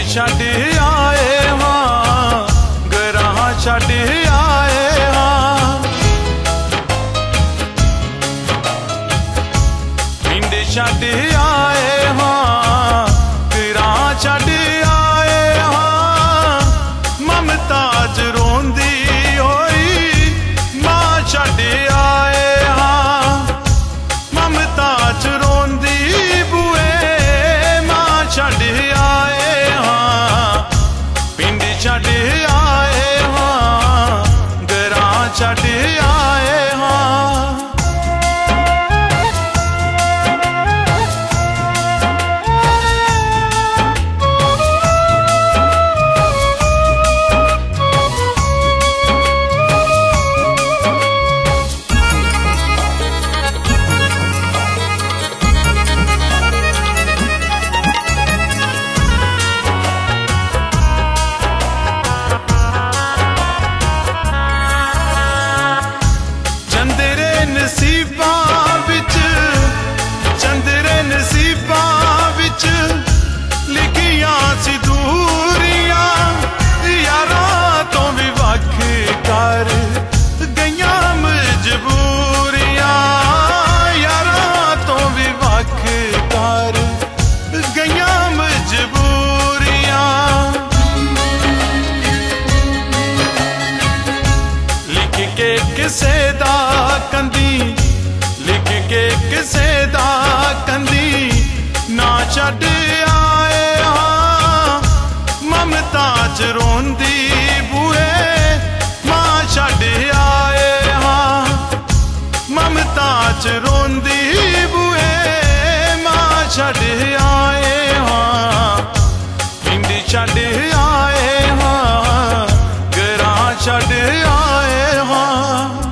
छड़ आए हाँ गरां छड़ आए हाँ पिंड छड़ आए हाँ गरां छड़ आए हाँ ममता च रोंदी होई मां छड़ आए हाँ ममता च रोंदी बुए मां छड़ आए हाँ पिंड छड़ आए हाँ गरां छड़ आए हाँ किसे दा कंदी लिख के किसे दा कंदी ना छड़ आए हाँ ममता च रोंदी बुए मां छड़ आए हाँ ममता च रोंदी बुए मां छड़ आए हाँ पिंड छड़ आए हाँ गरां छड़ आए हाँ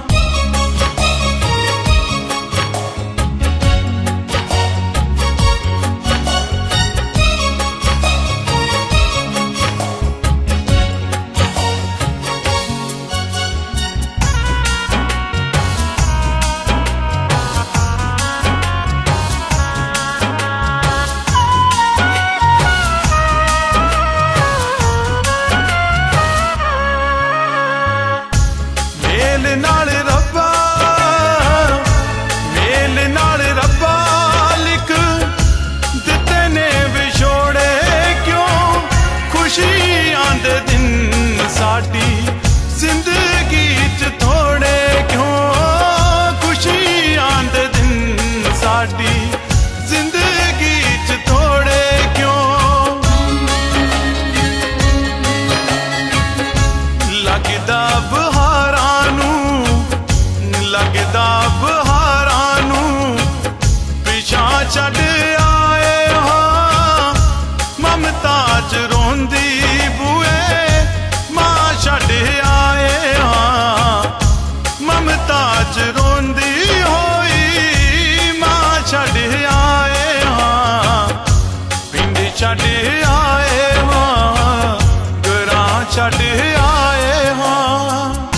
नाल रब्बा लिख दिते ने विछोड़े क्यों खुशी आंदे दिन साडी जिंदगी च थोड़े क्यों खुशी आंदे दिन साडी जिंदगी च थोड़े क्यों लगदा लगदा बहारां नूं पिछां छड़ आए हाँ ममता च रोंदी बुए मां छड़ आए हाँ ममता च रोंदी होई मां छड़ आए हाँ पिंड छड़ आए हाँ गरां छड़ आए हाँ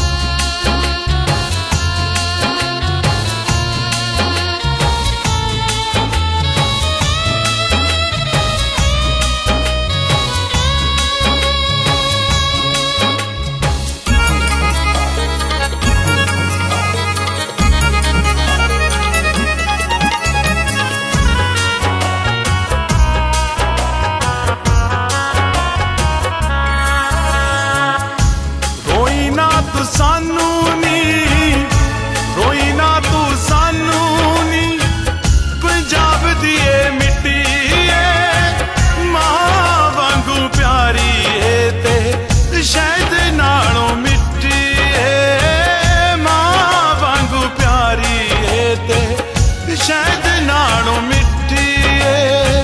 सानू नी रोई ना तू सानू नी पंजाब दी मिट्टी है मां वांगू प्यारी है ते शायद नालों मिट्टी है मां वांगू प्यारी है ते शायद नालों मिट्टी है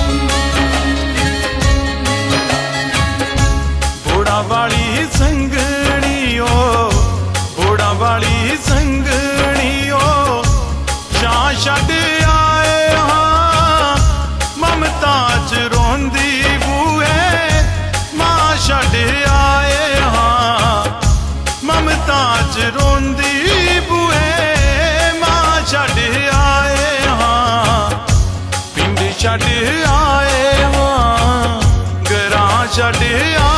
घोड़ा वाली संगनी घोड़ा वाली संगनी शां छड़ आए हाँ ममता च रोंदी बुए मां छड़ आए हाँ ममता च रोंदी बुए मां छड़ आए हाँ पिंड छड़ आए हाँ गरां आ